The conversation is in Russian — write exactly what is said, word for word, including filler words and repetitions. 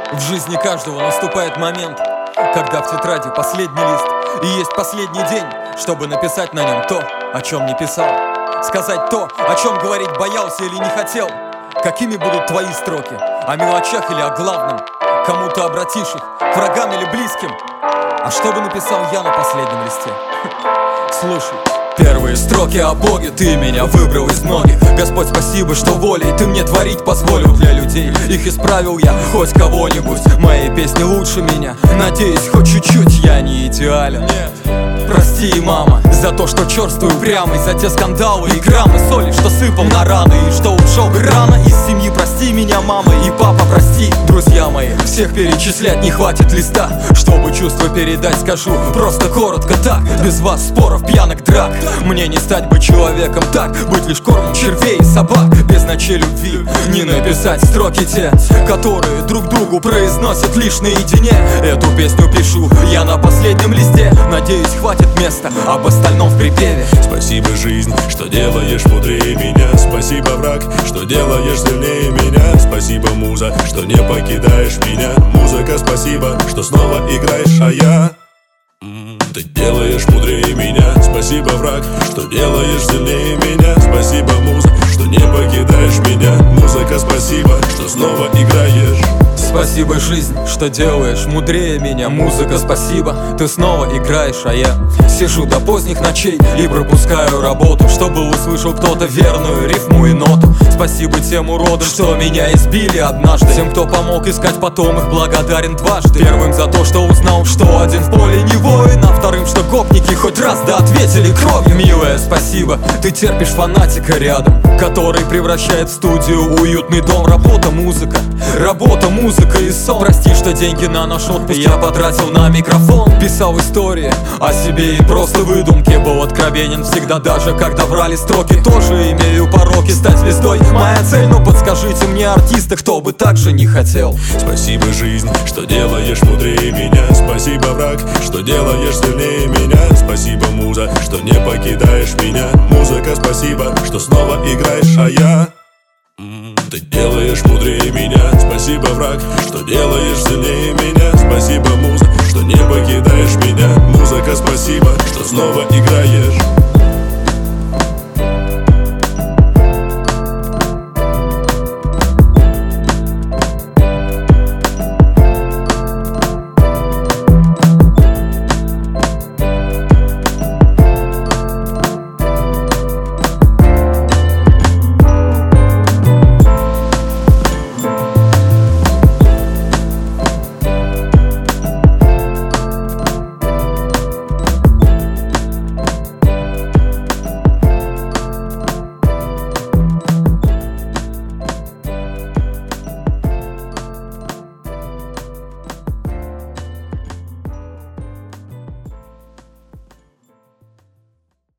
В жизни каждого наступает момент, когда в тетради последний лист, и есть последний день, чтобы написать на нем то, о чем не писал. Сказать то, о чем говорить боялся или не хотел. Какими будут твои строки? О мелочах или о главном? Кому ты обратишь их? К врагам или близким? А что бы написал я на последнем листе? Слушай. Первые строки о Боге, ты меня выбрал из многих. Господь, спасибо, что волей ты мне творить позволил для людей. Их исправил я, хоть кого-нибудь. Мои песни лучше меня. Надеюсь, хоть чуть-чуть я не идеален. Нет. Прости, мама, за то, что черствую прямо, и за те скандалы и граммы соли, что сыпал на раны, и что ушел рано из семьи. Прости меня, мама, и папа, прости, друзья мои. Всех перечислять не хватит листа, чтобы чувства передать скажу просто коротко так. Без вас споров, пьянок, драк. Мне не стать бы человеком так, быть лишь кормом червей и собак. Без ночей любви не написать строки те, которые друг другу произносят лишь наедине. Эту песню пишу я на последнем листе. Надеюсь, хватит места об остальном в припеве. Спасибо, жизнь, что делаешь мудрее меня. Спасибо, враг, что делаешь сильнее меня. Спасибо, муза, что не покидаешь меня. Музыка, спасибо, что снова играешь, а я ты делаешь мудрее меня. Спасибо, враг, что делаешь сильнее меня. Спасибо, муза, что не покидаешь меня. Музыка, спасибо, что снова играешь. Спасибо, жизнь, что делаешь мудрее меня. Музыка, спасибо, ты снова играешь, а я сижу до поздних ночей и пропускаю работу, чтобы услышал кто-то верную рифму и ноту. Спасибо тем уродам, что меня избили однажды. Тем, кто помог искать потом, их благодарен дважды. Первым за то, что узнал, что один в поле не воин, а вторым, что гопники хоть раз да ответили кровью. Милая, спасибо, ты терпишь фанатика рядом, который превращает в студию уютный дом. Работа, музыка, работа, музыка и сон. Прости, что деньги на наш отпуск я потратил на микрофон. Писал истории о себе и просто выдумки. Был откровенен всегда, даже когда брали строки. Тоже имею пороки стать звездой, моя цель, но подскажите мне, артисты, кто бы так же не хотел. Спасибо, жизнь, что делаешь мудрее меня. Спасибо, враг, что делаешь сильнее меня. Спасибо, муза, что не покидаешь меня. Музыка, спасибо, что снова играешь, а я ты делаешь мудрее меня. Спасибо, враг, что делаешь сильнее меня. Спасибо, муза, что не покидаешь меня. Музыка, спасибо, что снова играешь.